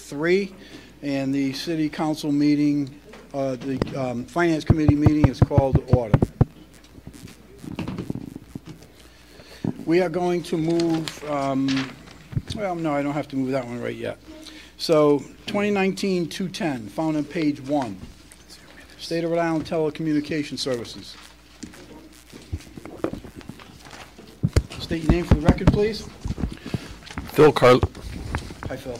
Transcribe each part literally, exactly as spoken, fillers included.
three, and the City Council meeting, uh, the um, Finance Committee meeting is called to order. We are going to move, um, well, no, I don't have to move that one right yet. So, twenty nineteen two ten, found on page one. State of Rhode Island Telecommunication Services. State your name for the record, please. Phil Car- Hi, Phil.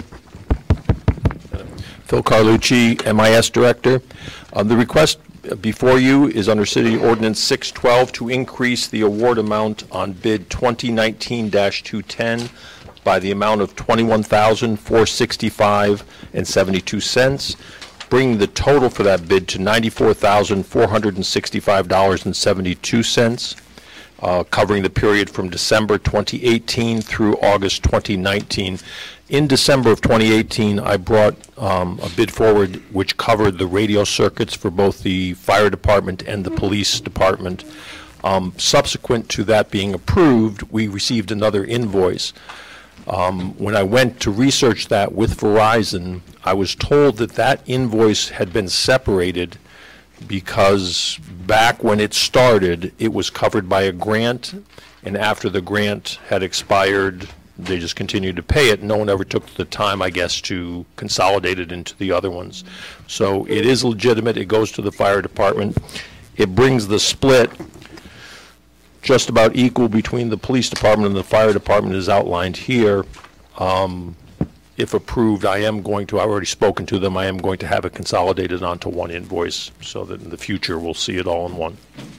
Phil Carlucci, M I S Director. Uh, the request before you is under City Ordinance six twelve to increase the award amount on bid twenty nineteen dash two ten by the amount of twenty-one thousand four hundred sixty-five dollars and seventy-two cents, bringing the total for that bid to ninety-four thousand four hundred sixty-five dollars and seventy-two cents, uh, covering the period from December twenty eighteen through August twenty nineteen. In December of twenty eighteen, I brought um, a bid forward which covered the radio circuits for both the fire department and the police department. Um, subsequent to that being approved, we received another invoice. Um, when I went to research that with Verizon, I was told that that invoice had been separated because back when it started, it was covered by a grant, and after the grant had expired, they just continued to pay it. No one ever took the time, I guess, to consolidate it into the other ones. So it is legitimate. It goes to the fire department. It brings the split just about equal between the police department and the fire department as outlined here. Um, if approved, I am going to, I've already spoken to them, I am going to have it consolidated onto one invoice so that in the future we'll see it all in one.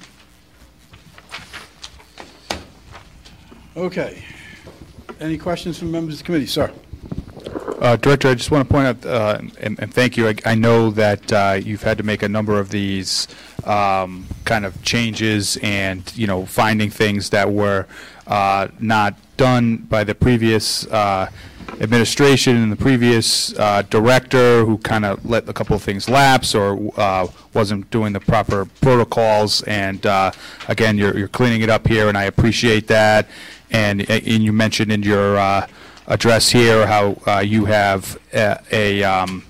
Okay. Any questions from members of the committee? Sir. Uh, Director, I just want to point out, uh, and, and thank you, I, I know that uh, you've had to make a number of these um, kind of changes and, you know, finding things that were uh, not done by the previous uh, administration and the previous uh, director, who kind of let a couple of things lapse or uh, wasn't doing the proper protocols. And uh, again, you're, you're cleaning it up here, and I appreciate that. And, and you mentioned in your uh, address here how uh, you have a, a um,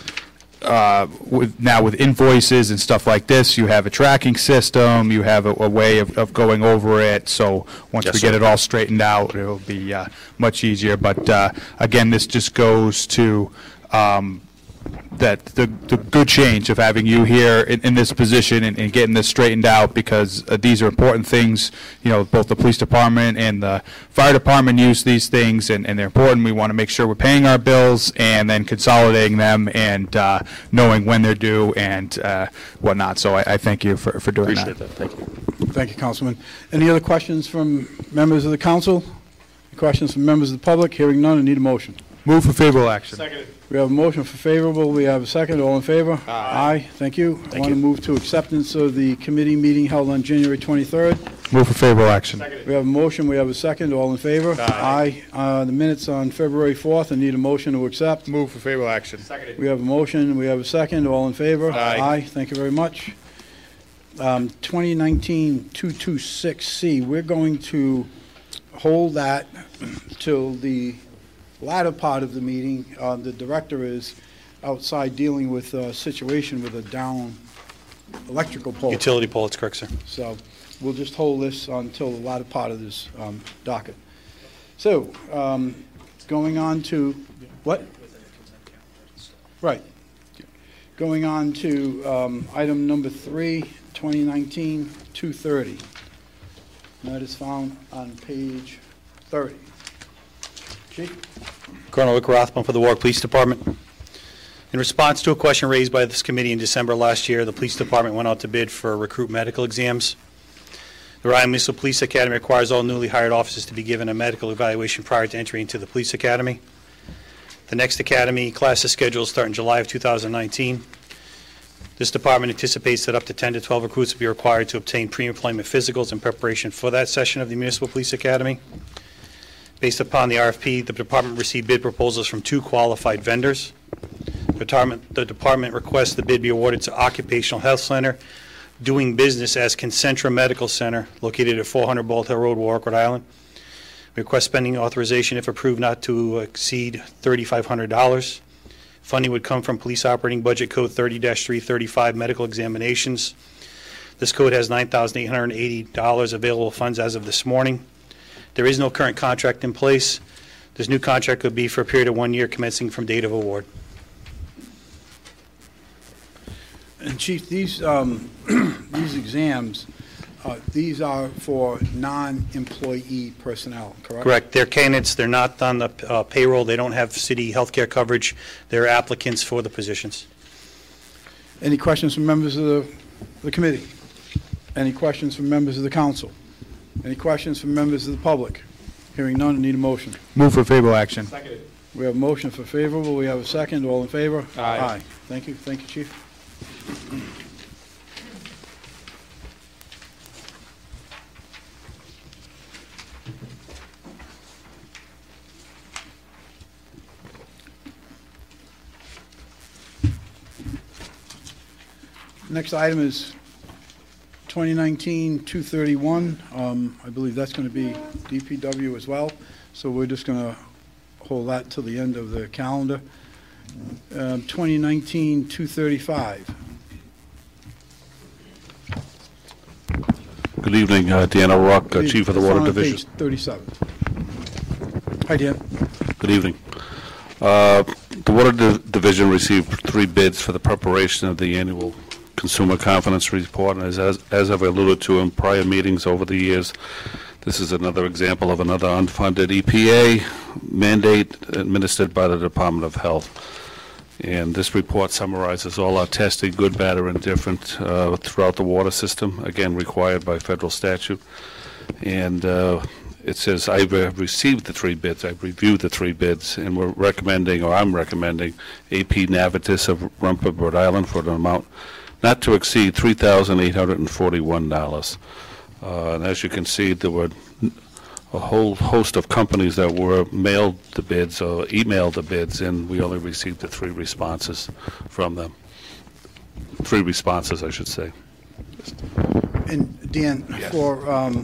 uh, with now with invoices and stuff like this, you have a tracking system, you have a, a way of, of going over it. So once Yes, we sir. get it all straightened out, it'll be uh, much easier. But uh, again, this just goes to um, that the, the good change of having you here in, in this position and, and getting this straightened out, because uh, these are important things. You know, both the police department and the fire department use these things, and, and they're important. We want to make sure we're paying our bills and then consolidating them and uh, knowing when they're due and uh, whatnot. So I, I thank you for, for doing Appreciate that. that. Thank you. Thank you, Councilman. Any other questions from members of the council? Questions from members of the public? Hearing none, I need a motion. Move for favorable action. Second. We have a motion for favorable. We have a second. All in favor? Aye. Aye. Thank you. I Thank want to you. move to acceptance of the committee meeting held on January twenty-third. Move for favorable action. Second. We have a motion. We have a second. All in favor? Aye. Aye. Uh, the minutes on February fourth. I need a motion to accept. Move for favorable action. Second. We have a motion. We have a second. All in favor? Aye. Aye. Thank you very much. Um, twenty nineteen two twenty-six C. We're going to hold that till the latter part of the meeting. Uh, the director is outside dealing with a situation with a down electrical pole. Utility pole, it's correct, sir. So we'll just hold this until the latter part of this um, docket. So um, going on to, what? Right. Going on to um, item number three, twenty nineteen two thirty. That is found on page thirty. Chief? Colonel Rick Rothman for the Warwick Police Department. In response to a question raised by this committee in December last year, the police department went out to bid for recruit medical exams. The Rhode Island Municipal Police Academy requires all newly hired officers to be given a medical evaluation prior to entry into the police academy. The next academy class is scheduled to start in July of two thousand nineteen. This department anticipates that up to ten to twelve recruits will be required to obtain pre-employment physicals in preparation for that session of the Municipal Police Academy. Based upon the R F P, the department received bid proposals from two qualified vendors. The department, the department requests the bid be awarded to Occupational Health Center, doing business as Concentra Medical Center, located at four hundred Bald Hill Road, Warwick, Rhode Island. We request spending authorization, if approved, not to exceed three thousand five hundred dollars. Funding would come from Police Operating Budget Code thirty dash three thirty-five, medical examinations. This code has nine thousand eight hundred eighty dollars available funds as of this morning. There is no current contract in place. This new contract would be for a period of one year commencing from date of award. And Chief, these, um, these exams, uh, these are for non-employee personnel, correct? Correct. They're candidates. They're not on the uh, payroll. They don't have city health care coverage. They're applicants for the positions. Any questions from members of the, the committee? Any questions from members of the council? Any questions from members of the public? Hearing none, I need a motion. Move for favorable action. We have a motion for favorable. We have a second. All in favor? Aye. Thank you. Thank you, Chief. Next item is twenty nineteen two thirty-one. Um, I believe that's going to be D P W as well, so we're just going to hold that till the end of the calendar. Um, twenty nineteen two thirty-five. Good evening, uh, Dan O'Rourke, uh, Chief of the It's Water on Division. page thirty-seven. Hi, Dan. Good evening. Uh, The Water Di- Division received three bids for the preparation of the annual Consumer Confidence Report, and as, as as I've alluded to in prior meetings over the years, this is another example of another unfunded E P A mandate administered by the Department of Health. And this report summarizes all our testing, good, bad, or indifferent, uh, throughout the water system, again, required by federal statute. And uh, it says, I've uh, received the three bids, I've reviewed the three bids, and we're recommending, or I'm recommending, A P Navitas of Rumford, Rhode Island, for an amount not to exceed three thousand eight hundred forty-one dollars. Uh, and as you can see, there were a whole host of companies that were mailed the bids or emailed the bids, and we only received the three responses from them. Three responses, I should say. And Dan, Yes. for um,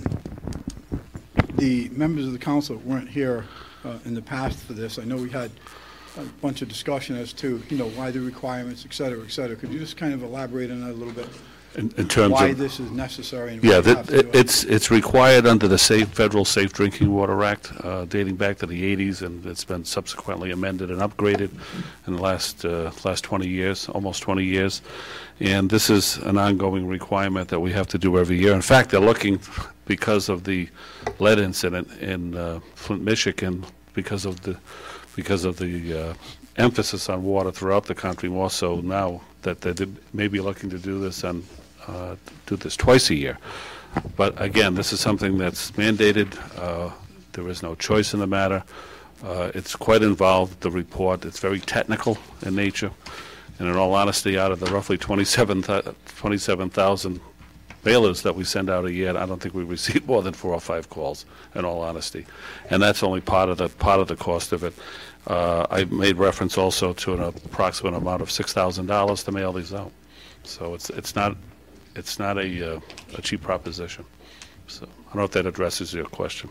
the members of the council that weren't here uh, in the past for this, I know we had a bunch of discussion as to, you know, why the requirements, et cetera, et cetera. Could you just kind of elaborate on that a little bit? In, in terms Why of, this is necessary and why yeah, we that, have to do it, it? it's it's required under the safe federal Safe Drinking Water Act, uh, dating back to the eighties, and it's been subsequently amended and upgraded in the last uh, last twenty years, almost twenty years. And this is an ongoing requirement that we have to do every year. In fact, they're looking, because of the lead incident in uh, Flint, Michigan, because of the because of the uh, emphasis on water throughout the country, more so now, that they did- may be looking to do this on uh, do this twice a year. But again, this is something that's mandated. Uh, there is no choice in the matter. Uh, it's quite involved, the report. It's very technical in nature. And in all honesty, out of the roughly twenty-seven thousand mailers that we send out a year, I don't think we receive more than four or five calls, in all honesty. And that's only part of the part of the cost of it. Uh, I made reference also to an approximate amount of six thousand dollars to mail these out. So it's it's not it's not a uh, a cheap proposition. So I don't know if that addresses your question.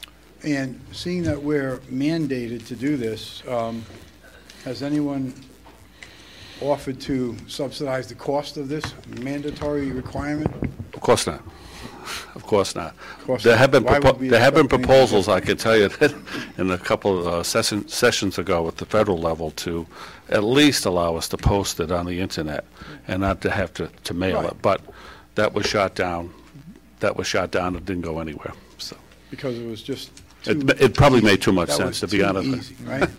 And seeing that we're mandated to do this, um, has anyone offered to subsidize the cost of this mandatory requirement? Of course not. Of course not. Of course There not. have been, Why propo- would we there have been expect anything proposals, different? I can tell you, that in a couple of uh, session- sessions ago at the federal level, to at least allow us to post it on the internet and not to have to, to mail Right. it. But that was shot down. That was shot down. It didn't go anywhere. So Because it was just too... it, it probably made too much that sense, was to be too honest. easy, right?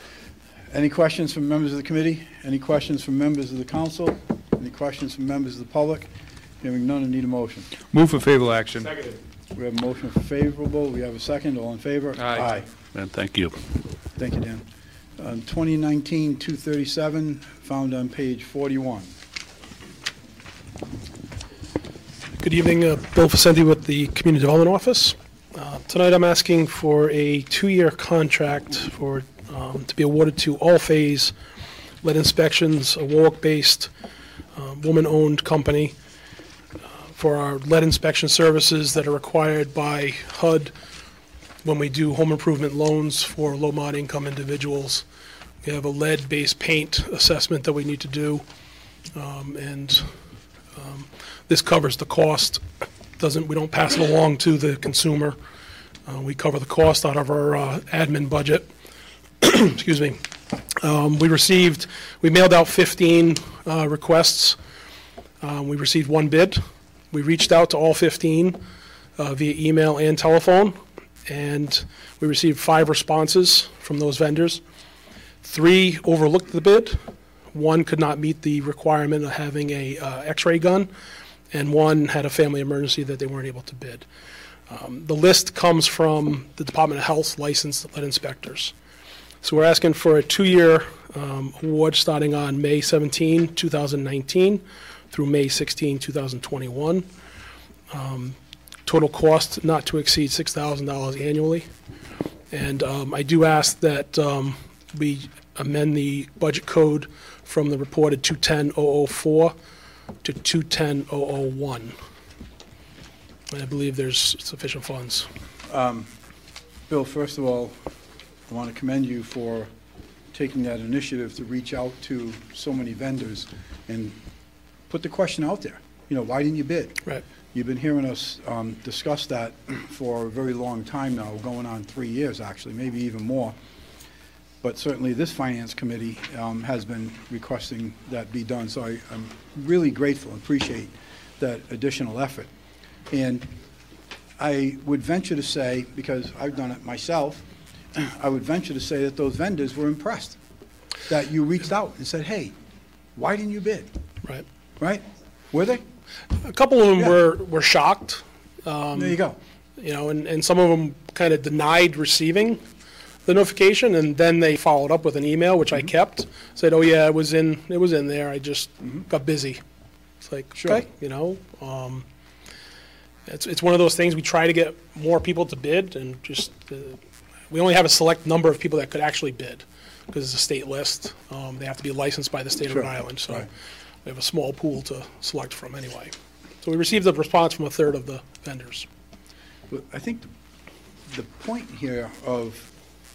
Any questions from members of the committee? Any questions from members of the council? Any questions from members of the public? Hearing none, I need a motion. Move for favorable action. We have a motion for favorable. We have a second. All in favor? Aye. And thank you. Thank you, Dan. Um, twenty nineteen two thirty-seven, found on page forty-one. Good evening, uh, Bill Facenti with the Community Development Office. Uh, Tonight I'm asking for a two-year contract for, um, to be awarded to All-Phase Lead Inspections, a Warwick-based, uh, woman-owned company, uh, for our lead inspection services that are required by H U D when we do home improvement loans for low-mod income individuals. We have a lead-based paint assessment that we need to do, um, and um, this covers the cost. Doesn't, we don't pass it along to the consumer. Uh, We cover the cost out of our uh, admin budget. Excuse me. Um, We received, we mailed out fifteen uh, requests. Um, We received one bid. We reached out to all fifteen uh, via email and telephone, and we received five responses from those vendors. Three overlooked the bid. One could not meet the requirement of having a uh, X-ray gun, and one had a family emergency that they weren't able to bid. Um, The list comes from the Department of Health's licensed lead inspectors. So we're asking for a two-year um, award starting on May seventeenth, two thousand nineteen through May sixteenth, two thousand twenty-one. Um, Total cost not to exceed six thousand dollars annually. And um, I do ask that um, we amend the budget code from the reported two ten thousand four to two ten thousand one. And I believe there's sufficient funds. Bill, first of all, I want to commend you for taking that initiative to reach out to so many vendors and put the question out there. You know, why didn't you bid? Right. You've been hearing us um, discuss that for a very long time now, going on three years, actually, maybe even more. But certainly this Finance Committee um, has been requesting that be done, so I- I'm really grateful and appreciate that additional effort. And I would venture to say, because I've done it myself, I would venture to say that those vendors were impressed, that you reached out and said, hey, why didn't you bid? Right. Right? Were they? A couple of them Yeah. were, were shocked, There you go. you know, and, and some of them kind of denied receiving the notification, and then they followed up with an email, which I kept, said, oh, yeah, it was in, it was in there, I just got busy. It's like, Sure. okay, you know, um, it's, it's one of those things, we try to get more people to bid, and just, uh, we only have a select number of people that could actually bid, because it's a state list. Um, They have to be licensed by the state of Sure. Rhode Island, so Right. we have a small pool to select from anyway. So we received a response from a third of the vendors. But I think the the point here of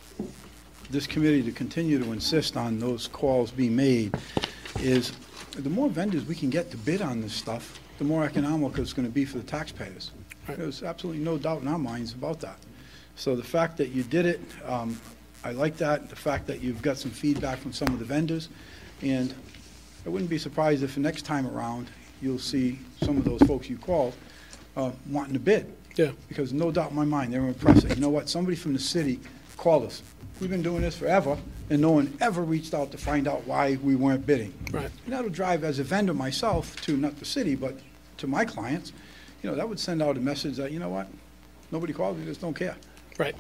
this committee to continue to insist on those calls being made is the more vendors we can get to bid on this stuff, the more economical it's going to be for the taxpayers. Right. There's absolutely no doubt in our minds about that. So the fact that you did it, um, I like that. The fact that you've got some feedback from some of the vendors, and I wouldn't be surprised if the next time around, you'll see some of those folks you called uh, wanting to bid. Yeah. Because no doubt in my mind, they were impressed. You know what, somebody from the city called us. We've been doing this forever, and no one ever reached out to find out why we weren't bidding. Right. And that'll drive, as a vendor myself, to not the city, but to my clients, you know, that would send out a message that, you know what, nobody called, we just don't care. Right.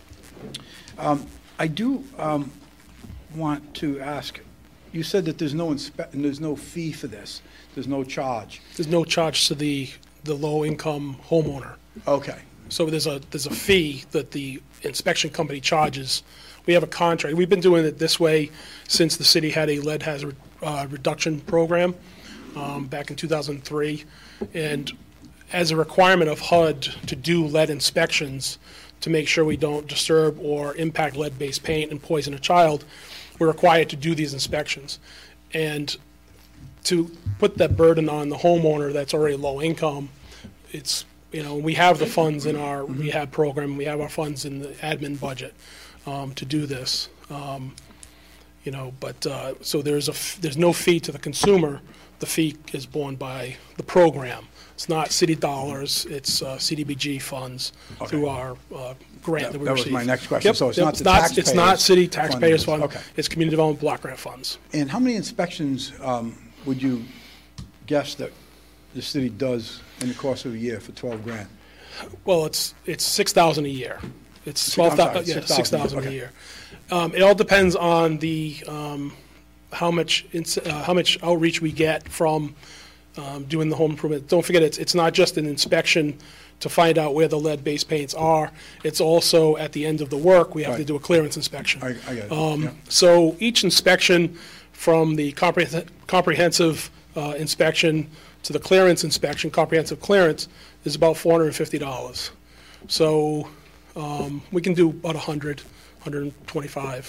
I do um, want to ask, you said that there's no inspe, and there's no fee for this, there's no charge. There's no charge to the, the low-income homeowner. Okay, So there's a, there's a fee that the inspection company charges. We have a contract. We've been doing it this way since the city had a lead hazard uh, reduction program um, back in two thousand three. And as a requirement of H U D to do lead inspections to make sure we don't disturb or impact lead-based paint and poison a child, we're required to do these inspections. And to put that burden on the homeowner that's already low income, it's, you know, we have the funds in our rehab program, we have our funds in the admin budget um, to do this. Um, You know, but, uh, so there's a, f- there's no fee to the consumer. The fee is borne by the program. It's not city dollars, it's uh, C D B G funds through our uh, grant That- that we that was received. my next question. Yep, So it's yep, not the It's not taxpayers' city fund taxpayers it is. fund. Okay. It's community development block grant funds. and how many inspections um, would you guess that the city does in the course of a year for twelve grand? Well, it's, it's six thousand a year. It's Six- twelve I'm thousand, sorry, yeah, six six thousand, thousand a okay. year. Um, It all depends on the, um, how much, ins- uh, how much outreach we get from um, doing the home improvement. Don't forget, it's, it's not just an inspection to find out where the lead-based paints are. It's also, at the end of the work, we have to Right. do a clearance inspection. I, I get it. Um, Yeah. So each inspection, from the compreh- comprehensive uh, inspection to the clearance inspection, comprehensive clearance, is about four hundred fifty dollars. So um, we can do about one hundred, one hundred twenty-five.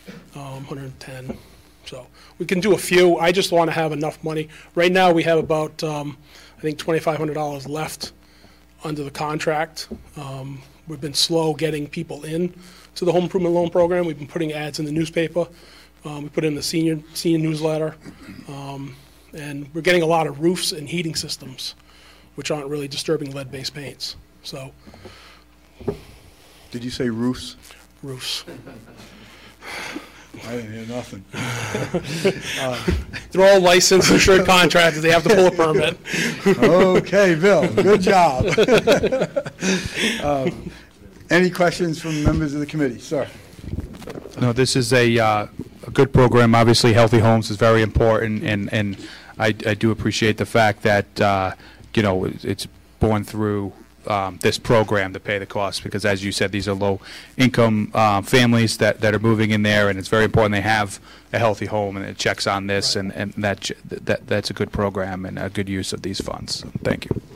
um, one hundred ten. So we can do a few. I just want to have enough money. Right now, we have about, um, I think, twenty-five hundred dollars left under the contract. Um, We've been slow getting people in to the home improvement loan program. We've been putting ads in the newspaper. Um, we put in the senior senior newsletter. Um, and we're getting a lot of roofs and heating systems, which aren't really disturbing lead-based paints. So, Did you say roofs? roofs. I didn't hear nothing. They're all licensed, insured contractors. They have to pull a permit. Okay, Bill, good job. Um, Any questions from members of the committee? Sir? No, this is a, uh, a good program. Obviously, Healthy Homes is very important, and, and I, I do appreciate the fact that, uh, you know, it's- it's born through um, this program to pay the costs, because as you said, these are low-income uh, families that, that are moving in there, and it's very important they have a healthy home, and it checks on this, and, and that, ch- that that's a good program and a good use of these funds. So, thank you.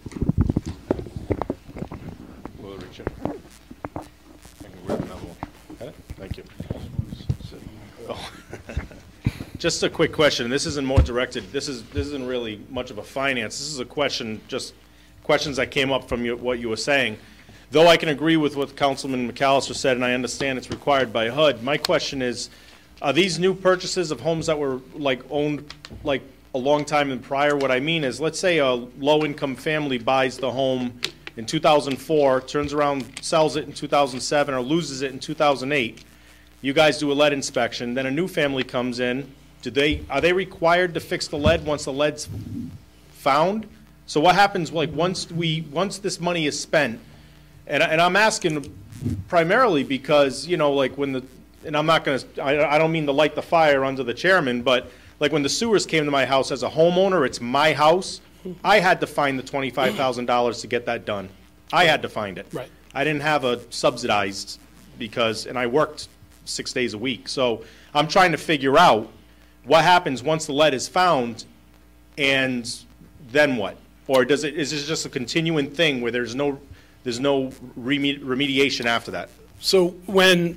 Thank you. Oh. Just a quick question. This isn't more directed, this is, this isn't really much of a finance. This is a question, just questions that came up from you, what you were saying. Though I can agree with what Councilman McAllister said, and I understand it's required by H U D, my question is, are these new purchases of homes that were like owned like a long time in prior? What I mean is, let's say a low-income family buys the home in two thousand four, turns around, sells it in two thousand seven, or loses it in two thousand eight. You guys do a lead inspection, then a new family comes in. Do they, are they required to fix the lead once the lead's found? So what happens, like, once we, once this money is spent, and, I- and I'm asking primarily because, you know, like, when the, and I'm not gonna, I, I don't mean to light the fire under the chairman, but, like, when the sewers came to my house as a homeowner, it's my house, I had to find the twenty-five thousand dollars to get that done. I had to find it. Right. I didn't have a subsidized, because, and I worked six days a week. So I'm trying to figure out what happens once the lead is found, and then what? Or does it, is this just a continuing thing where there's no, there's no reme- remediation after that? So when,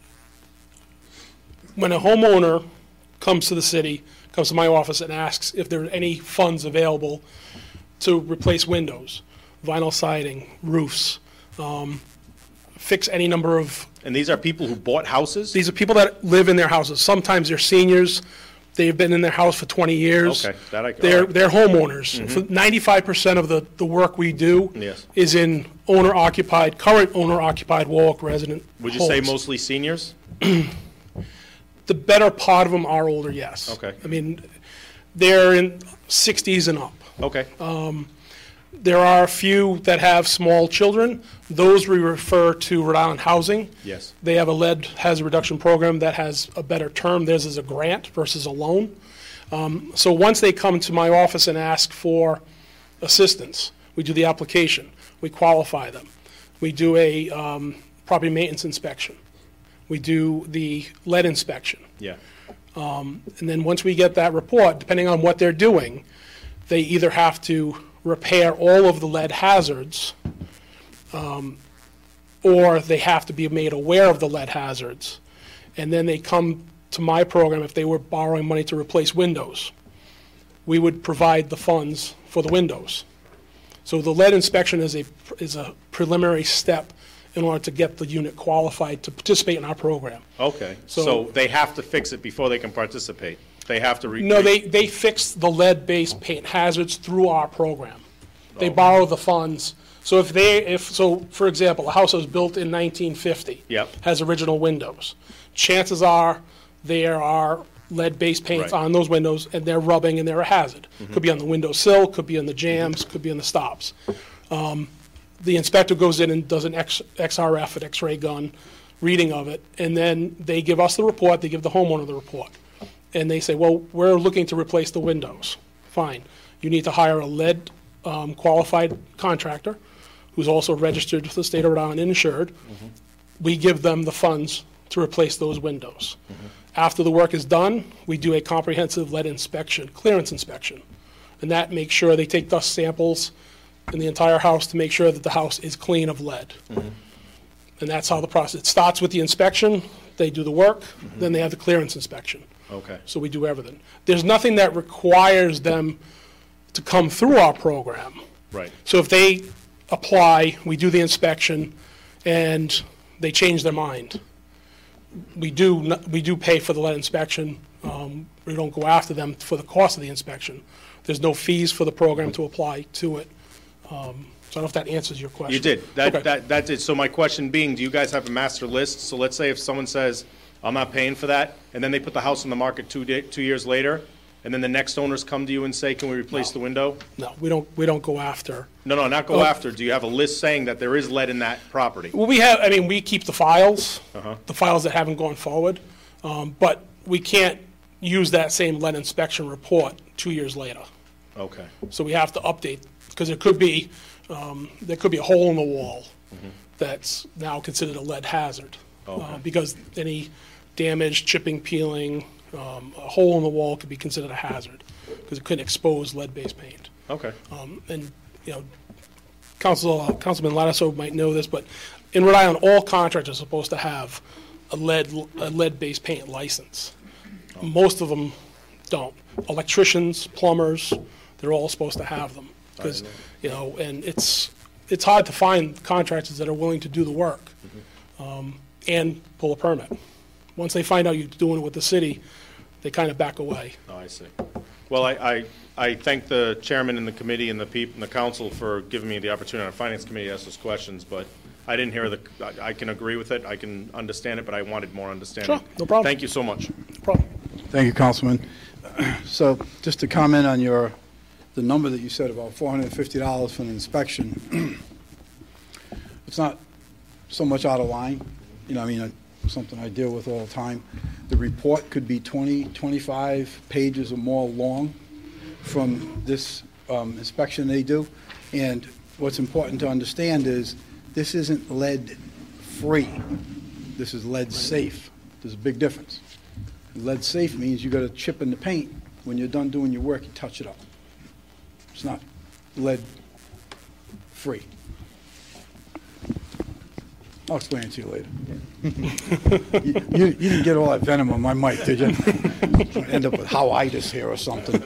when a homeowner comes to the city, comes to my office and asks if there are any funds available to replace windows, vinyl siding, roofs, um, fix any number of, And these are people who bought houses? these are people that live in their houses. Sometimes they're seniors. They've been in their house for twenty years. Okay, that I- They're, all right. they're homeowners. For ninety-five percent of the, the work we do Yes. is in owner-occupied, current owner-occupied Warwick resident Would you say homes. mostly seniors? The better part of them are older, yes. Okay. I mean, they're in sixties and up. Okay. There are a few that have small children. Those we refer to Rhode Island Housing. Yes. They have a lead hazard reduction program that has a better term. Theirs is a grant versus a loan. Um, So once they come to my office and ask for assistance, we do the application. We qualify them. We do a um, property maintenance inspection. We do the lead inspection. Yeah. And then once we get that report, depending on what they're doing, they either have to repair all of the lead hazards, um, or they have to be made aware of the lead hazards. And then they come to my program if they were borrowing money to replace windows. We would provide the funds for the windows. So the lead inspection is a, is a preliminary step in order to get the unit qualified to participate in our program. Okay. So- So they have to fix it before they can participate? They have to re- No, they, they fix the lead-based paint hazards through our program. They borrow the funds. So if they, if, so, for example, a house that was built in nineteen fifty. Yep. Has original windows. Chances are there are lead-based paints Right. on those windows, and they're rubbing, and they're a hazard. Could be on the windowsill, could be on the jambs, could be on the stops. Um, The inspector goes in and does an X, XRF, an X-ray gun, reading of it, and then they give us the report, they give the homeowner the report. And they say, well, we're looking to replace the windows. Fine. You need to hire a lead um, qualified contractor who's also registered with the state of Rhode Island and insured. We give them the funds to replace those windows. After the work is done, we do a comprehensive lead inspection, clearance inspection. And that makes sure they take dust samples in the entire house to make sure that the house is clean of lead. And that's how the process, it starts with the inspection, they do the work, then they have the clearance inspection. Okay. So we do everything. There's nothing that requires them to come through our program. Right. So if they apply, we do the inspection, and they change their mind, we do, n- we do pay for the lead inspection. Um, We don't go after them for the cost of the inspection. There's no fees for the program to apply to it. Um, So I don't know if that answers your question. You did. That, Okay. that, that did. So my question being, do you guys have a master list? So let's say if someone says, I'm not paying for that, and then they put the house on the market two day, two years later, and then the next owners come to you and say, can we replace the window? No, we don't, we don't go after. No, no, not go Oh. after. Do you have a list saying that there is lead in that property? Well, we have, I mean, we keep the files, Uh-huh. the files that haven't gone forward, um, but we can't use that same lead inspection report two years later. Okay. So we have to update, because it could be, um, there could be a hole in the wall that's now considered a lead hazard. Uh, Okay. Because any damage, chipping, peeling, um, a hole in the wall could be considered a hazard, because it could expose lead-based paint. Okay. Um, And, you know, Council, uh, Councilman Ladasso might know this, but in Rhode Island, all contractors are supposed to have a lead, a lead-based paint license. Most of them don't. Electricians, plumbers, they're all supposed to have them. Because, you know, and it's, it's hard to find contractors that are willing to do the work um, and pull a permit. Once they find out you're doing it with the city, they kind of back away. Oh, I see. Well, I, I, I thank the chairman and the committee and the peop, and the council for giving me the opportunity on the finance committee to ask those questions, but I didn't hear the, I, I can agree with it, I can understand it, but I wanted more understanding. Sure, no problem. Thank you so much. No problem. Thank you, Councilman. So just to comment on your, the number that you said, about four hundred fifty dollars for an inspection, it's not so much out of line. You know, I mean, uh, something I deal with all the time. The report could be twenty, twenty-five pages or more long from this um, inspection they do. And what's important to understand is this isn't lead-free. This is lead-safe. There's a big difference. Lead-safe means you got a chip in the paint. When you're done doing your work, you touch it up. It's not lead-free. I'll explain it to you later. you, you, you didn't get all that venom on my mic, did you? End up with howitis here or something.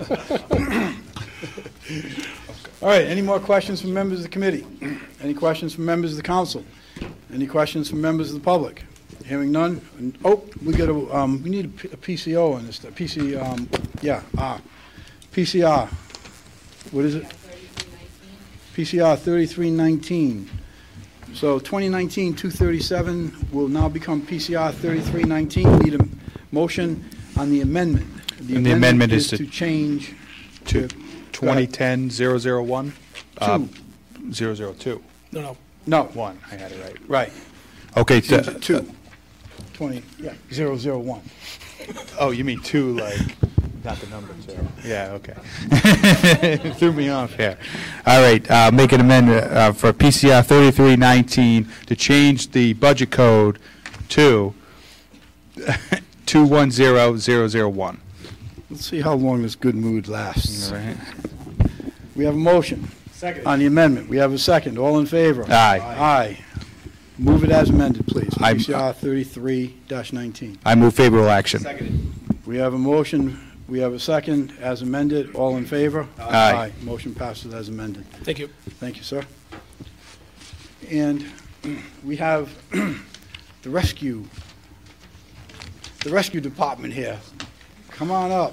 All right, any more questions from members of the committee? Any questions from members of the council? Any questions from members of the public? Hearing none. And, oh, we got a, um, we need a, P- a P C O on this. A P C, um, yeah, ah, P C R. What is it? P C R thirty-three nineteen. So twenty nineteen two thirty-seven will now become P C R thirty-three nineteen. Need a motion on the amendment. And the amendment is to- to change To twenty ten zero zero one? Two. zero zero two. No, no. No, One, I had it right. right. Okay, Change so- it to twenty, yeah, zero zero one. oh, you mean two, like, not the number, so, yeah, okay. Threw me off here. All right, uh, make an amendment uh, for P C R thirty-three nineteen to change the budget code to two one zero zero zero one. Let's see how long this good mood lasts. All right. We have a motion Second. on the amendment. We have a second. All in favor? Aye. Aye. Move it as amended, please. I'm- P C R thirty-three nineteen. I move favorable action. Seconded. We have a motion, we have a second as amended. All in favor? Aye. Motion passes as amended. Thank you. Thank you, sir. And we have the rescue, the rescue department here. Come on up.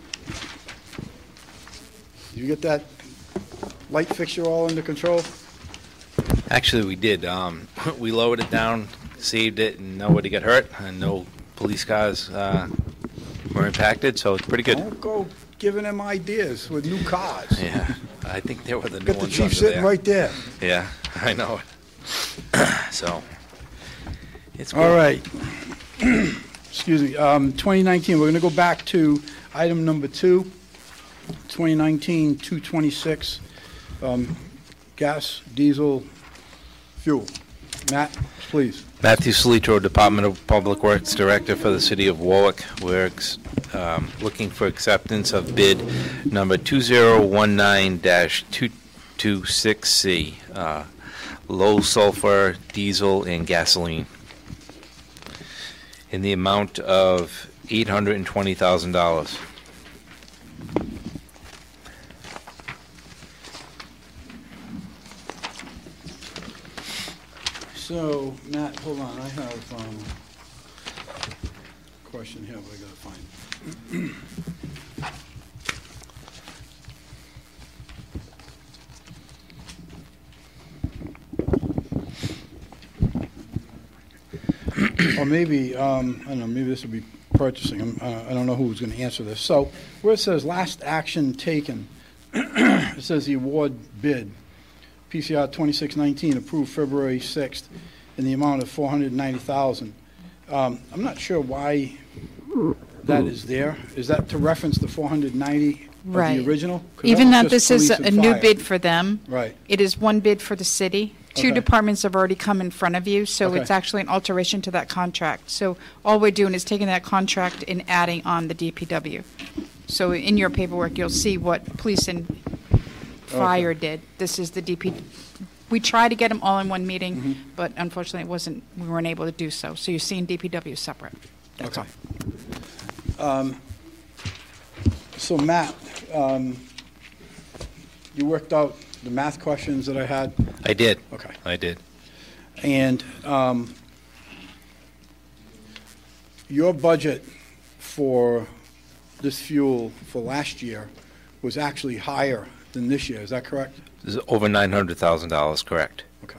Did you get that light fixture all under control? Actually, we did. Um, we lowered it down, saved it, and nobody got hurt, and no police cars uh, were impacted, so it's pretty good. Don't go giving them ideas with new cars. Yeah, I think they were the new Got the ones chief under sitting there. right there. Yeah, I know it. So, it's good. All right. Excuse me, um, twenty nineteen, we're going to go back to item number two, twenty nineteen two twenty-six, um, gas, diesel, fuel. Matt, please. Matthew Solitro, Department of Public Works Director for the City of Warwick. We're ex- um, looking for acceptance of bid number two zero one nine dash two two six C, uh, low sulfur diesel and gasoline. in the amount of eight hundred twenty thousand dollars. So, Matt, hold on, I have um, a question here, but I gotta find it. Or maybe, um, I don't know, maybe this will be purchasing. I'm, uh, I don't know who's going to answer this. So where it says last action taken, it says the award bid, P C R twenty-six nineteen, approved February sixth in the amount of four hundred ninety thousand dollars. Um, I'm not sure why that is there. Is that to reference the four hundred ninety of Right. the original? 'Cause Even was though just this is police a and new fire. bid for them, Right. it is one bid for the city. Two Okay. departments have already come in front of you, so Okay. it's actually an alteration to that contract. So all we're doing is taking that contract and adding on the D P W. So in your paperwork, you'll see what police and fire did. This is the D P. We tried to get them all in one meeting, Mm-hmm. but unfortunately, it wasn't. We weren't able to do so. So you're seeing D P W separate. That's Okay. all. Um, So, Matt, um, you worked out the math questions that I had? I did. Okay. I did. And um, your budget for this fuel for last year was actually higher than this year, is that correct? This is over nine hundred thousand dollars, correct? Okay.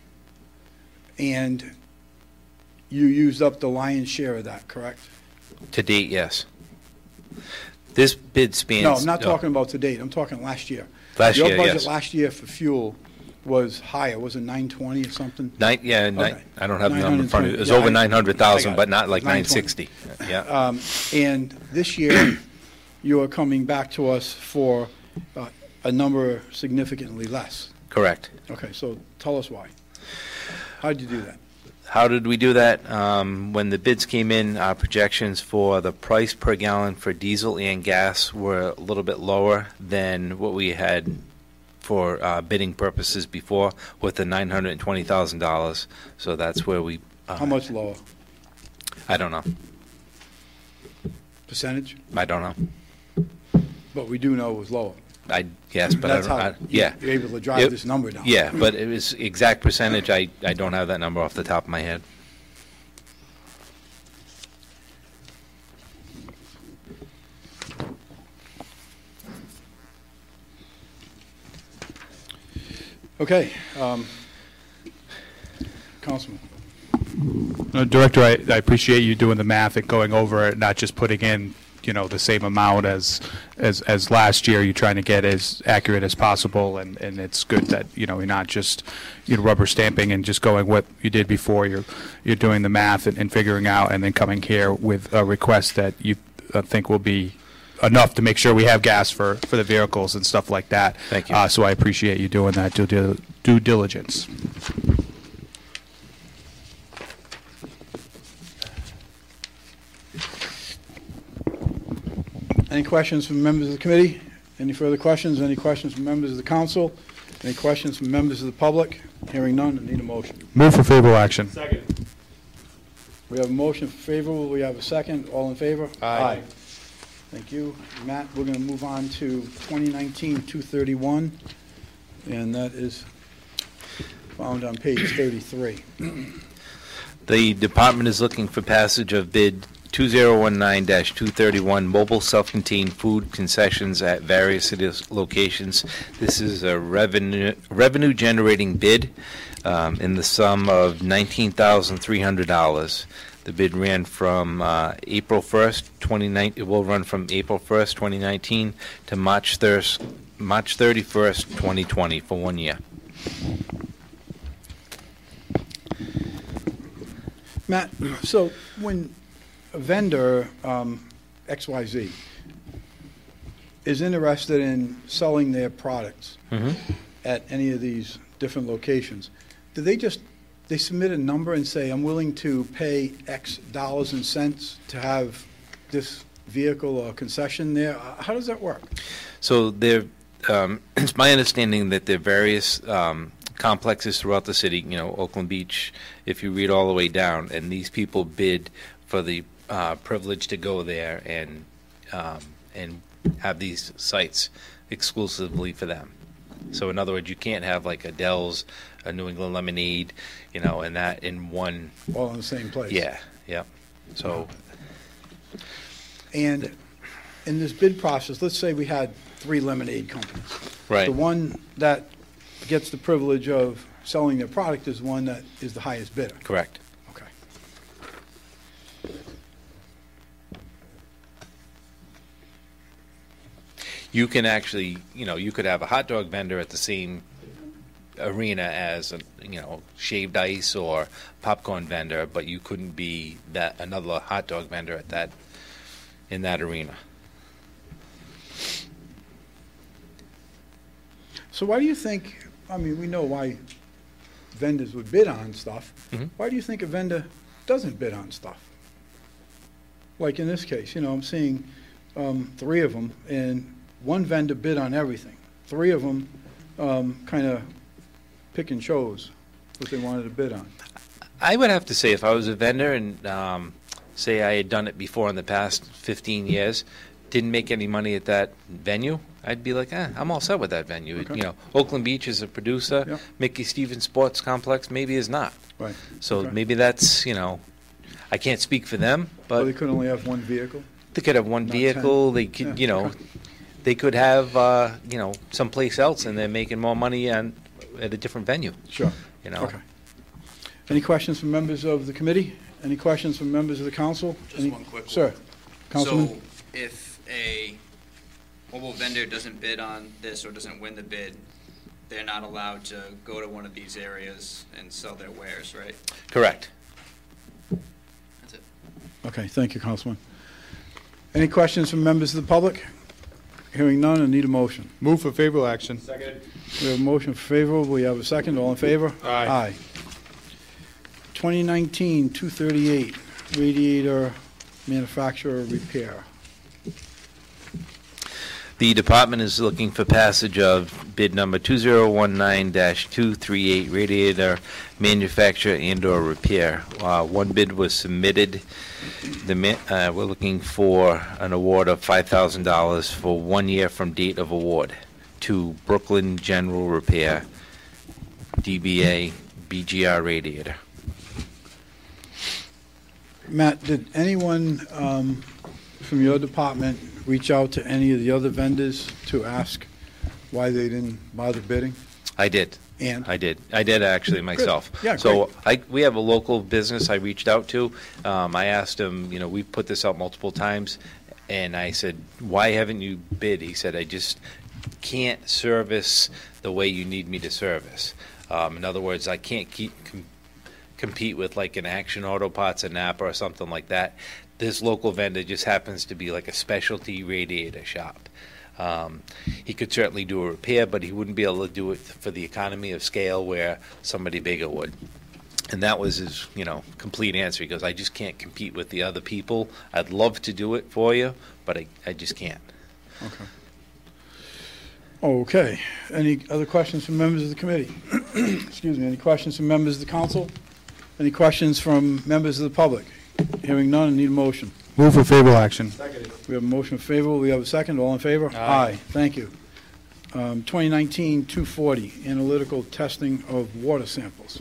And you used up the lion's share of that, correct? To date, yes. This bid spans... No, I'm not talking about to date, I'm talking last year. Last year, Your budget yes. last year for fuel was higher, was it nine twenty or something? Nine, yeah, nine, Okay. I don't have the number in front of me. It was Yeah, I- over nine hundred I thousand, got but it. not like nine nine twenty. sixty. Yeah. Um, And this year, you are coming back to us for uh, a number significantly less. Correct. Okay, so tell us why. How'd you do that? How did we do that? Um, When the bids came in, our projections for the price per gallon for diesel and gas were a little bit lower than what we had for uh, bidding purposes before with the nine hundred twenty thousand dollars. So that's where we... uh, How much lower? I don't know. Percentage? I don't know. But we do know it was lower. I, yes, but I That's don't... how I- you- Yeah. you're able to drive Yep. this number down. Yeah, but it was exact percentage, I, I don't have that number off the top of my head. Okay. um, Councilman? Uh, Director, I, I appreciate you doing the math and going over it, not just putting in, you know, the same amount as, as, as last year. You're trying to get as accurate as possible, and, and it's good that, you know, you're not just, you know, rubber stamping and just going what you did before. You're, you're doing the math and, and figuring out, and then coming here with a request that you uh, think will be enough to make sure we have gas for, for the vehicles and stuff like that. Thank you. Uh, so I appreciate you doing that due, dil- due diligence. Any questions from members of the committee? Any further questions? Any questions from members of the council? Any questions from members of the public? Hearing none, I need a motion. Move for favorable action. Second. We have a motion for favorable, we have a second. All in favor? Aye. Thank you. Matt, we're going to move on to twenty nineteen two thirty-one, and that is found on page thirty-three. The department is looking for passage of bid two zero one nine dash two thirty-one, mobile self-contained food concessions at various city locations. This is a revenue, revenue-generating bid um, in the sum of nineteen thousand three hundred dollars. The bid ran from uh, April first, twenty nineteen, it will run from April first, twenty nineteen to March third, March thirty-first, twenty twenty, for one year. Matt, so when a vendor, um, X Y Z, is interested in selling their products Mhm. at any of these different locations, do they just, they submit a number and say, I'm willing to pay X dollars and cents to have this vehicle or concession there? Uh, How does that work? So there, um, it's my understanding that there are various um, complexes throughout the city, you know, Oakland Beach, if you read all the way down, and these people bid for the uh, privilege to go there and, um, and have these sites exclusively for them. So in other words, you can't have like a Dell's, a New England Lemonade, you know, and that in one, All in the same place? yeah, yeah. So, And in this bid process, let's say we had three lemonade companies. right, The one that gets the privilege of selling their product is one that is the highest bidder. correct. Okay. You can actually, you know, you could have a hot dog vendor at the same arena as, a, you know, shaved ice or popcorn vendor, but you couldn't be that, another hot dog vendor at that, in that arena. So why do you think, I mean, we know why vendors would bid on stuff. Mhm. Why do you think a vendor doesn't bid on stuff? Like in this case, you know, I'm seeing um, three of them, and one vendor bid on everything. Three of them um, kind of pick and chose what they wanted to bid on. I would have to say, if I was a vendor and um, say I had done it before in the past fifteen years, didn't make any money at that venue, I'd be like, eh, I'm all set with that venue. Okay. You know, Oakland Beach is a producer. Yeah. Mickey Stevens Sports Complex maybe is not. Right. So Okay. maybe that's, you know, I can't speak for them, Well, they but could only have one vehicle? they could have one Not vehicle. ten. They could, Yeah, you know, okay. they could have, uh, you know, someplace else, and they're making more money on, at a different venue. Sure. You know. Okay. Any questions from members of the committee? Any questions from members of the council? Just Any- one quick one. Sir, Councilman? So if a mobile vendor doesn't bid on this or doesn't win the bid, they're not allowed to go to one of these areas and sell their wares, right? Correct. That's it. Okay, thank you, Councilman. Any questions from members of the public? Hearing none, I need a motion. Move for favorable action. We have a motion for favorable, we have a second, all in favor? Aye. Aye. twenty nineteen two thirty-eight, radiator manufacturer repair. The department is looking for passage of bid number two zero one nine dash two three eight, radiator manufacture and/or repair. Uh, One bid was submitted. The ma- uh, We're looking for an award of five thousand dollars for one year from date of award to Brooklyn General Repair, D B A B G R radiator. Matt, did anyone um, from your department reach out to any of the other vendors to ask why they didn't bother bidding? I did. And? I did. I did actually myself. Yeah, So I, we have a local business I reached out to. Um, I asked him, you know, we've put this out multiple times, and I said, why haven't you bid? He said, I just can't service the way you need me to service. Um, in other words, I can't keep com- compete with like an Action Auto Parts, a Napa, or something like that. This local vendor just happens to be like a specialty radiator shop. Um, he could certainly do a repair, but he wouldn't be able to do it for the economy of scale where somebody bigger would. And that was his, you know, complete answer. He goes, I just can't compete with the other people. I'd love to do it for you, but I, I just can't. Okay. Okay. Any other questions from members of the committee? Excuse me. Any questions from members of the council? Any questions from members of the public? Hearing none, I need a motion. Move for favorable action. We have a motion favorable. We have a second. All in favor? Aye. Thank you. Um, twenty nineteen two forty, analytical testing of water samples.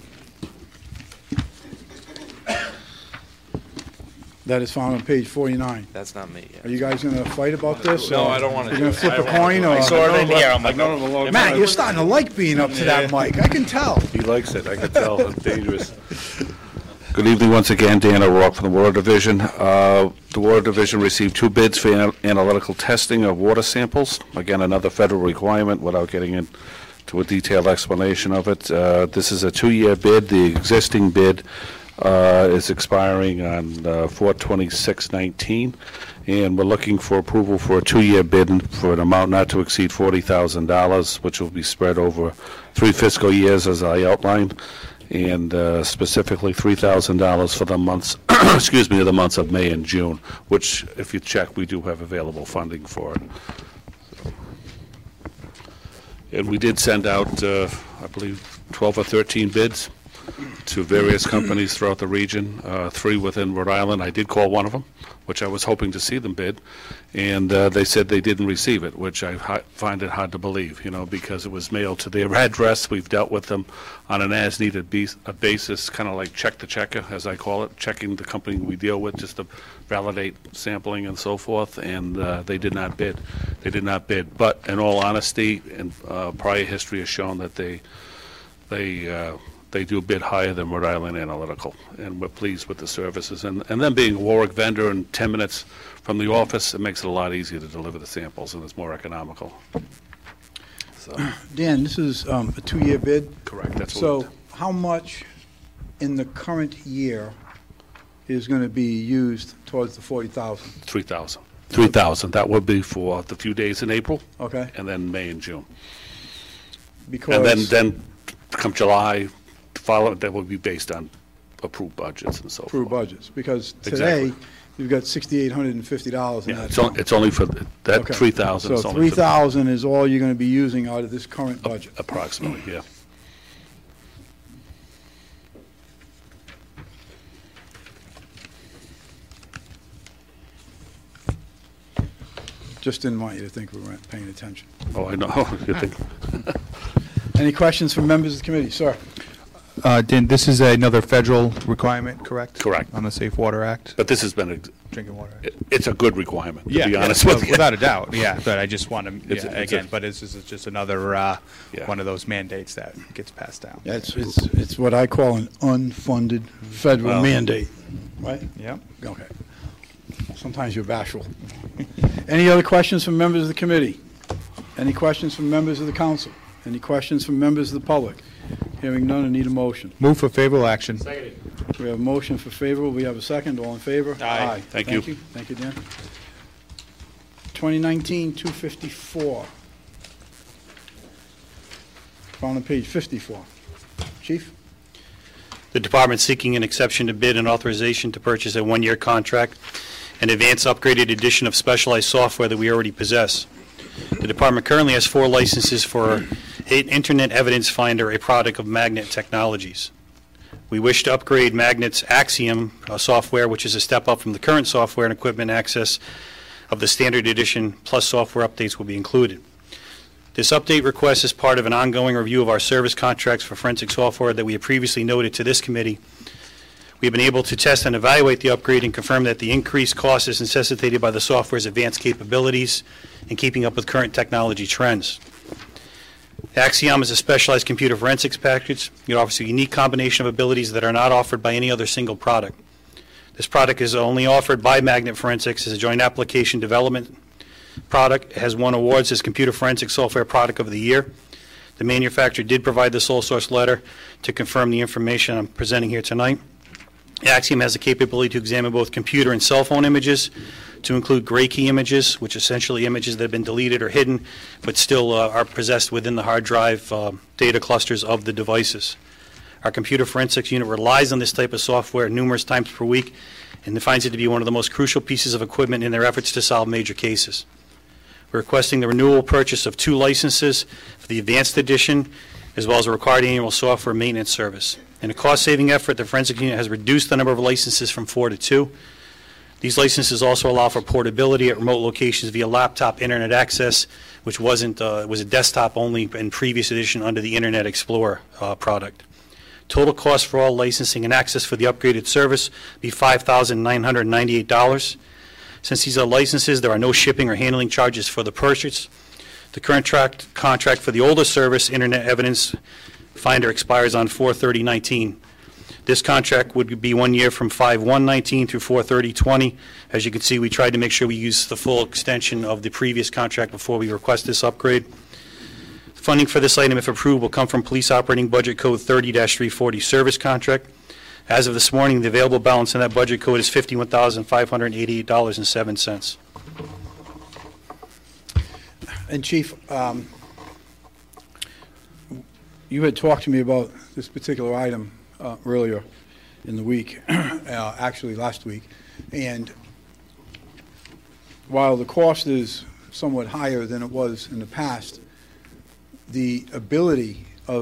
That is found on page forty-nine. That's not me. Are you guys going to fight about this? No, or I don't want to. You're going to flip a coin? or- I saw it in here. I'm like, Matt, you're starting to like being up to that mic. I can tell. He likes it, I can tell, it's dangerous. Good evening once again, Dan O'Rourke from the Water Division. Uh, The Water Division received two bids for ana- analytical testing of water samples. Again, another federal requirement without getting into a detailed explanation of it. Uh, This is a two-year bid. The existing bid uh, is expiring on uh, four twenty-six nineteen, and we're looking for approval for a two-year bid for an amount not to exceed forty thousand dollars, which will be spread over three fiscal years, as I outlined, and uh, specifically three thousand dollars for the months, excuse me, the months of May and June, which, if you check, we do have available funding for it. And we did send out, uh, I believe, twelve or thirteen bids, to various companies throughout the region, uh, three within Rhode Island. I did call one of them, which I was hoping to see them bid, and uh, they said they didn't receive it, which I hi- find it hard to believe, you know, because it was mailed to their address. We've dealt with them on an as-needed bas- a basis, kind of like check the checker, as I call it, checking the company we deal with just to validate sampling and so forth, and uh, they did not bid. They did not bid. But in all honesty, and uh, prior history has shown that they they uh, they do bid higher than Rhode Island Analytical, and we're pleased with the services. And, and then being a Warwick vendor in ten minutes from the office, it makes it a lot easier to deliver the samples, and it's more economical. So, Dan, this is um, a two-year bid? correct, that's what. So how much in the current year is going to be used towards the forty thousand? three thousand. three thousand, that would be for the few days in April, Okay? and then May and June. Because And then, then come July, follow, that will be based on approved budgets and so forth. approved budgets, because Exactly. today, you've got six thousand eight hundred fifty dollars in Yeah, that. it's only, it's only for, the- that Okay. three thousand is So only three for the- thousand is all you're going to be using out of this current budget. approximately, yeah. Just didn't want you to think we weren't paying attention. Oh, I know, you think, Any questions from members of the committee? Sir? Uh, Dan, this is another federal requirement, correct? Correct. On the Safe Water Act, but this has been, ex- drinking water. it- it's a good requirement, to Yeah, be yeah, honest with well, you. without a doubt, yeah, but I just want to, It's a- yeah, it's a- again, but this is just another, uh, Yeah. one of those mandates that gets passed down. Yeah, it's, it's, it's what I call an unfunded federal Well- mandate, right? Yep. Okay. Sometimes you're bashful. Any other questions from members of the committee? Any questions from members of the council? Any questions from members of the public? Hearing none, I need a motion. Move for favorable action. We have a motion for favorable, we have a second, all in favor? Aye. Thank you. Thank you, Dan. twenty nineteen two fifty-four. Found on page fifty-four. Chief? The department seeking an exception to bid and authorization to purchase a one-year contract and advanced upgraded edition of specialized software that we already possess. The department currently has four licenses for an Internet Evidence Finder, a product of Magnet Technologies. We wish to upgrade Magnet's Axiom uh, software, which is a step up from the current software and equipment access of the standard edition, plus software updates will be included. This update request is part of an ongoing review of our service contracts for forensic software that we have previously noted to this committee. We have been able to test and evaluate the upgrade and confirm that the increased cost is necessitated by the software's advanced capabilities in keeping up with current technology trends. Axiom is a specialized computer forensics package. It offers a unique combination of abilities that are not offered by any other single product. This product is only offered by Magnet Forensics as a joint application development product. It has won awards as Computer Forensics Software Product of the Year. The manufacturer did provide the sole source letter to confirm the information I'm presenting here tonight. Axiom has the capability to examine both computer and cell phone images, to include gray key images, which are essentially images that have been deleted or hidden, but still uh, are possessed within the hard drive uh, data clusters of the devices. Our computer forensics unit relies on this type of software numerous times per week and finds it to be one of the most crucial pieces of equipment in their efforts to solve major cases. We're requesting the renewal purchase of two licenses for the Advanced Edition, as well as a required annual software maintenance service. In a cost-saving effort, the forensic unit has reduced the number of licenses from four to two. These licenses also allow for portability at remote locations via laptop internet access, which wasn't uh, was a desktop only in previous edition under the Internet Explorer uh, product. Total cost for all licensing and access for the upgraded service be five thousand nine hundred ninety-eight dollars. Since these are licenses, there are no shipping or handling charges for the purchase. The current tract, contract for the older service, Internet Evidence Finder, expires on four thirty nineteen. This contract would be one year from five one nineteen through four thirty twenty. As you can see, we tried to make sure we use the full extension of the previous contract before we request this upgrade. Funding for this item, if approved, will come from Police Operating Budget Code thirty dash three forty Service Contract. As of this morning, the available balance in that budget code is fifty-one thousand five hundred eighty-eight dollars and seven cents. And Chief, um, you had talked to me about this particular item uh, earlier in the week, uh, actually last week, and while the cost is somewhat higher than it was in the past, the ability of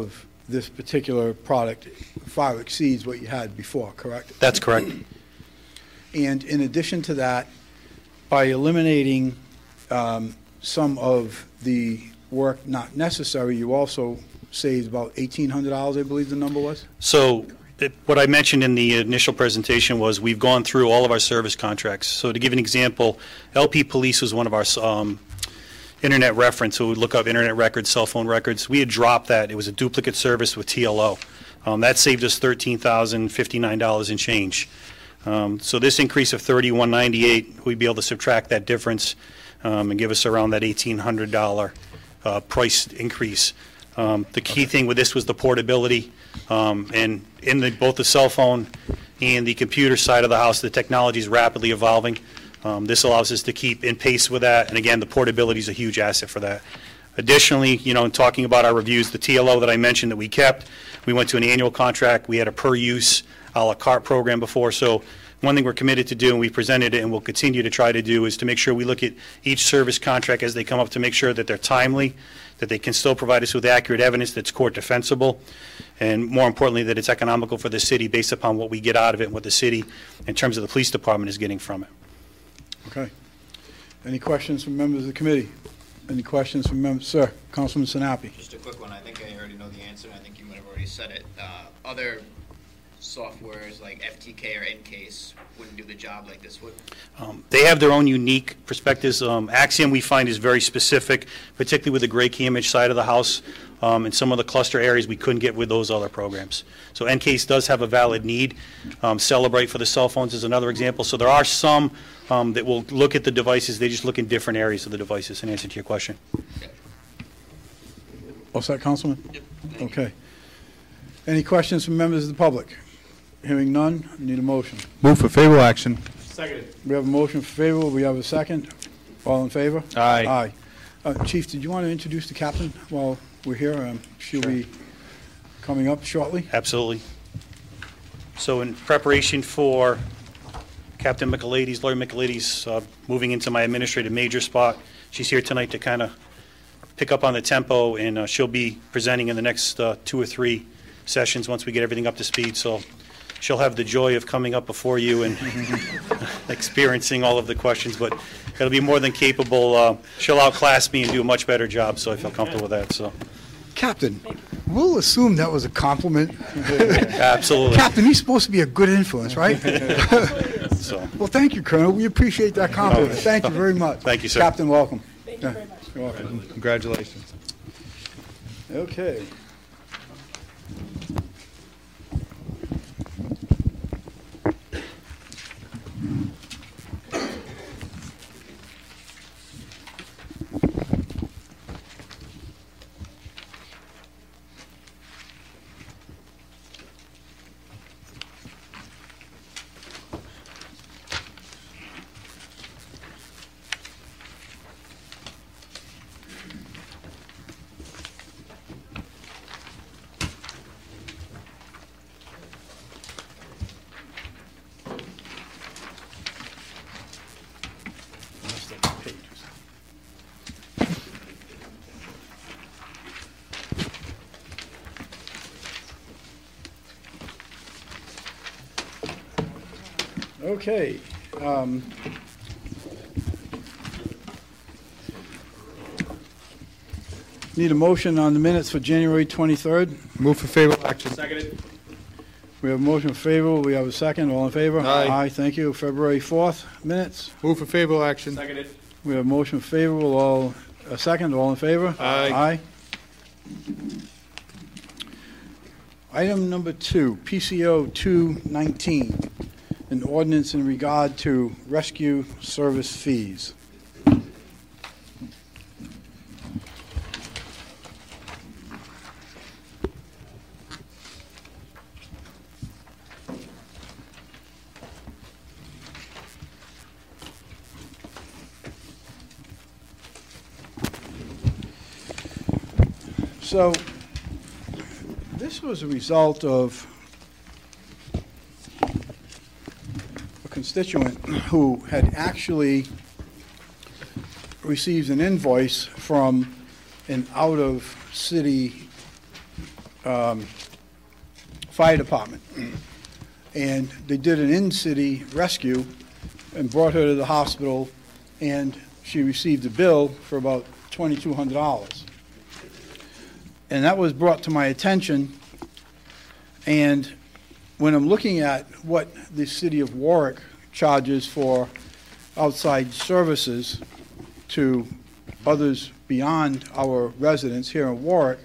this particular product far exceeds what you had before, correct? That's correct. And in addition to that, by eliminating um, some of the work not necessary, you also saved about eighteen hundred dollars, I believe the number was? So it- what I mentioned in the initial presentation was we've gone through all of our service contracts. So to give an example, L P Police was one of our um, internet reference, so we would look up internet records, cell phone records. We had dropped that. It was a duplicate service with T L O. Um, That saved us thirteen thousand fifty-nine dollars and change. Um, So this increase of thirty-one ninety-eight, we'd be able to subtract that difference um, and give us around that eighteen hundred dollars uh, price increase. Um, The key thing with this was the portability, um, and in the, both the cell phone and the computer side of the house, the technology is rapidly evolving. Um, This allows us to keep in pace with that, and again, the portability is a huge asset for that. Additionally, you know, in talking about our reviews, the T L O that I mentioned that we kept, we went to an annual contract. We had a per-use à la carte program before, so one thing we're committed to do, and we presented it and will continue to try to do, is to make sure we look at each service contract as they come up to make sure that they're timely, that they can still provide us with accurate evidence that's court defensible, and more importantly, that it's economical for the city based upon what we get out of it and what the city, in terms of the police department, is getting from it. Okay. Any questions from members of the committee? Any questions from members? Sir, Councilman Sinapi. Just a quick one. I think I already know the answer, and I think you might have already said it. Uh, Other softwares like F T K or Encase wouldn't do the job like this would? Um, They have their own unique perspectives. Um, Axiom, we find, is very specific, particularly with the gray key image side of the house. Um, In some of the cluster areas, we couldn't get with those other programs. So Encase does have a valid need. Um, Celebrate for the cell phones is another example. So there are some um, that will look at the devices. They just look in different areas of the devices, in answer to your question. All set, Councilman? Okay. Any questions from members of the public? Hearing none, need a motion. Move for favorable action. Seconded. We have a motion for favorable, we have a second. All in favor? Aye. Aye. Uh, Chief, did you want to introduce the captain while we're here? Um, She'll be coming up shortly. Absolutely. So in preparation for Captain Michelides, Lawyer Michelides, uh, moving into my administrative major spot, she's here tonight to kind of pick up on the tempo, and uh, she'll be presenting in the next uh, two or three sessions once we get everything up to speed. So she'll have the joy of coming up before you and experiencing all of the questions, but it'll be more than capable. Uh, She'll outclass me and do a much better job, so I feel comfortable with that, so. Captain, we'll assume that was a compliment. Absolutely. Captain, he's supposed to be a good influence, right? So, Well, thank you, Colonel. We appreciate that compliment. Thank you very much. Thank you, sir. Captain, welcome. Thank you very much. You're welcome. Congratulations. Okay. Okay. um, Need a motion on the minutes for January twenty-third. Move for favorable action. Seconded. We have a motion favorable. We have a second. All in favor? Aye. Aye, thank you. February fourth minutes. Move for favorable action. Seconded. We have a motion favorable. All, a second. All in favor? Aye. Aye. Item number two, P C O two nineteen, an ordinance in regard to rescue service fees. So, this was a result of a constituent who had actually received an invoice from an out-of-city um, fire department. And they did an in-city rescue and brought her to the hospital, and she received a bill for about twenty-two hundred dollars. And that was brought to my attention, and when I'm looking at what the city of Warwick charges for outside services to others beyond our residents here in Warwick,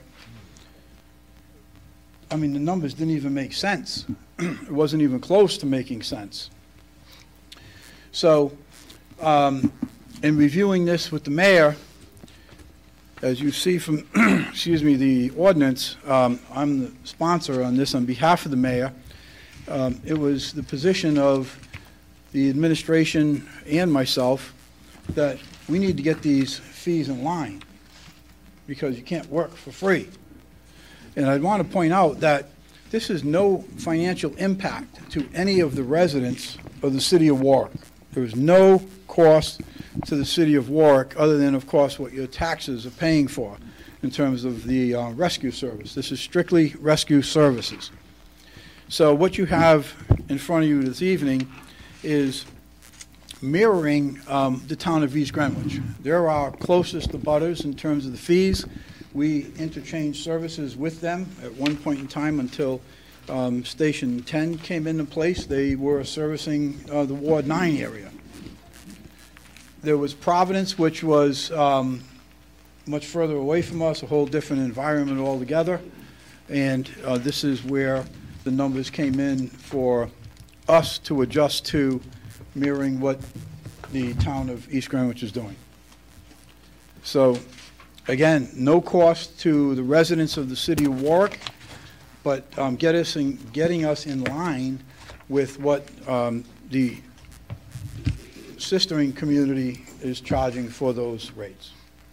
I mean, the numbers didn't even make sense. It wasn't even close to making sense. So, um, in reviewing this with the mayor, as you see from, excuse me, the ordinance, um, I'm the sponsor on this on behalf of the mayor. Um, it was the position of the administration and myself that we need to get these fees in line, because you can't work for free. And I'd want to point out that this is no financial impact to any of the residents of the city of Warwick. There is no cost to the city of Warwick other than, of course, what your taxes are paying for in terms of the uh, rescue service. This is strictly rescue services. So what you have in front of you this evening is mirroring um, the town of East Greenwich. They're our closest abutters in terms of the fees. We interchanged services with them at one point in time until um, Station ten came into place. They were servicing uh, the Ward nine area. There was Providence, which was um, much further away from us, a whole different environment altogether. And uh, this is where the numbers came in for us to adjust to, mirroring what the town of East Greenwich is doing. So, again, no cost to the residents of the city of Warwick, but um, get us in, getting us in line with what um, the sistering community is charging for those rates.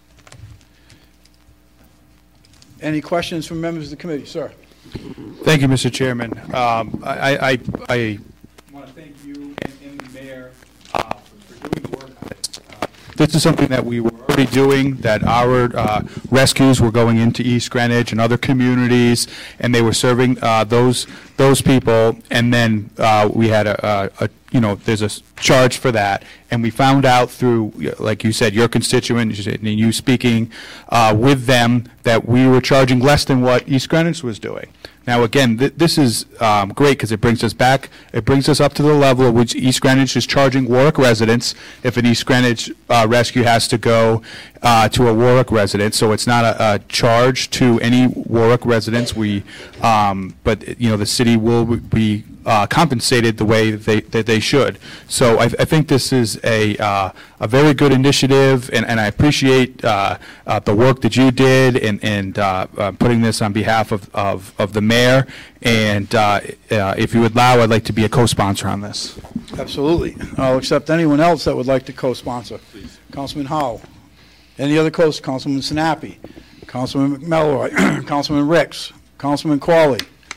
Any questions from members of the committee? Sir. Thank you, Mister Chairman. Um, I, I, I want to thank you and, and the mayor uh, for, for doing the work on this. Uh, this is something that we were already doing, that our uh, rescues were going into East Greenwich and other communities, and they were serving uh, those those people, and then uh, we had a, a, a you know, there's a charge for that, and we found out through, like you said, your constituent, and you speaking uh, with them, that we were charging less than what East Greenwich was doing. Now, again, th this is um, great because it brings us back, it brings us up to the level at which East Greenwich is charging Warwick residents if an East Greenwich uh, rescue has to go uh, to a Warwick resident. So it's not a, a charge to any Warwick residents. We, um, but you know, the city will be uh, compensated the way that they that they should. So I, I think this is a uh, a very good initiative, and, and I appreciate uh, uh, the work that you did and and uh, uh, putting this on behalf of of, of the mayor. And uh, uh, if you would allow, I'd like to be a co-sponsor on this. Absolutely. I'll accept anyone else that would like to co-sponsor. Councilman Howe. Any other co Councilman Sinapi, Councilman McMelroy, Councilman Ricks, Councilman Corley.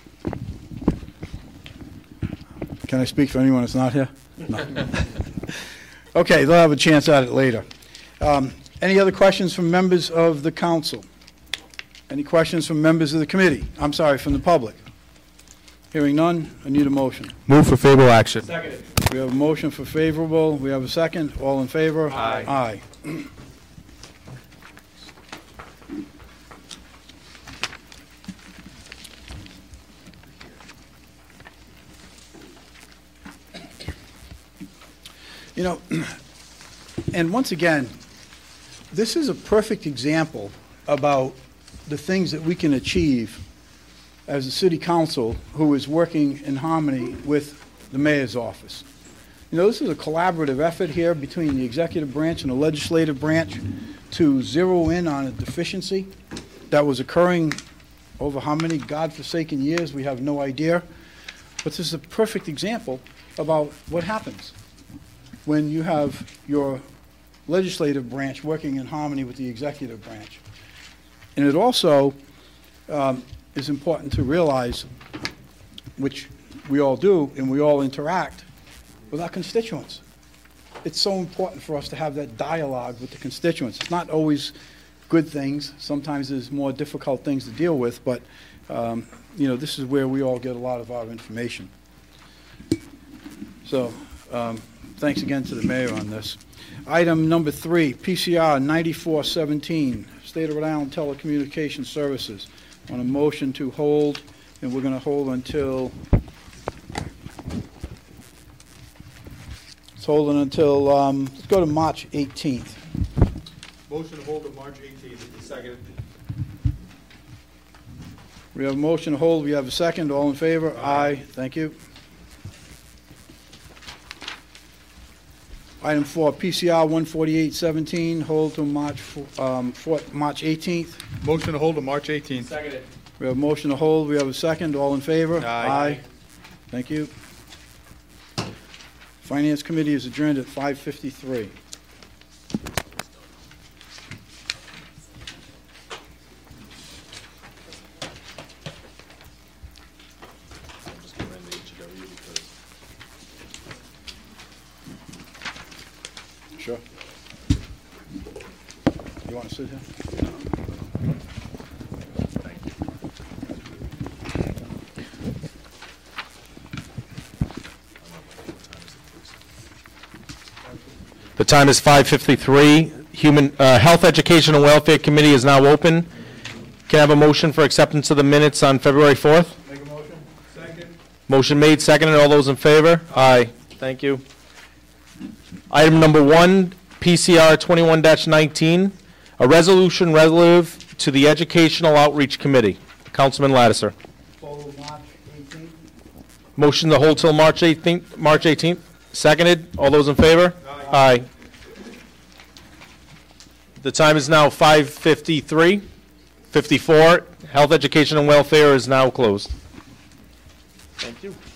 Can I speak for anyone that's not here? No. Okay, they'll have a chance at it later. Um, any other questions from members of the council? Any questions from members of the committee? I'm sorry, from the public? Hearing none, I need a motion. Move for favorable action. Second. We have a motion for favorable. We have a second. All in favor? Aye. Aye. You know, and once again, this is a perfect example about the things that we can achieve as a city council who is working in harmony with the mayor's office. You know, this is a collaborative effort here between the executive branch and the legislative branch to zero in on a deficiency that was occurring over how many godforsaken years, we have no idea. But this is a perfect example about what happens when you have your legislative branch working in harmony with the executive branch. And it also um, is important to realize, which we all do, and we all interact with our constituents. It's so important for us to have that dialogue with the constituents. It's not always good things. Sometimes there's more difficult things to deal with, but um, you know, this is where we all get a lot of our information. So, um, thanks again to the mayor on this. Item number three, P C R ninety-four seventeen, State of Rhode Island Telecommunications Services. On a motion to hold, and we're going to hold until, it's holding until, um, let's go to March eighteenth. Motion to hold on March eighteenth. Second. We have a motion to hold, we have a second, all in favor? Aye. Thank you. Item four, P C R one forty-eight seventeen, hold till March, fo- um, four- March eighteenth. Motion to hold on March eighteenth. Seconded. We have a motion to hold, we have a second, all in favor? Aye. Thank you. Finance Committee is adjourned at five fifty-three. Sure. You want to sit here? The time is five fifty-three. Human, uh, Health, Education, and Welfare Committee is now open. Can I have a motion for acceptance of the minutes on February fourth? Make a motion. Second. Motion made, seconded. All those in favor? Aye. Thank you. Item number one, P C R twenty-one nineteen, a resolution relative to the Educational Outreach Committee. Councilman Lattiser. Follow March eighteenth. Motion to hold till March eighteenth, March eighteenth. Seconded. All those in favor? Aye. The time is now five fifty-three, fifty-four. Health, Education, and Welfare is now closed. Thank you.